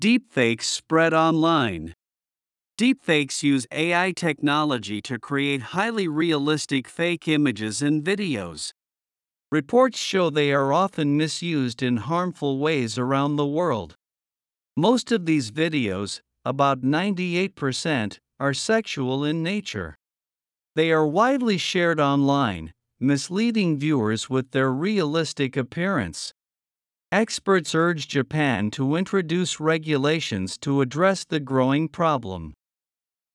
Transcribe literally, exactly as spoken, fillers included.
Deepfakes spread online. Deepfakes use A I technology to create highly realistic fake images and videos. Reports show they are often misused in harmful ways around the world. Most of these videos, about ninety-eight percent, are sexual in nature. They are widely shared online, misleading viewers with their realistic appearance. Experts urge Japan to introduce regulations to address the growing problem.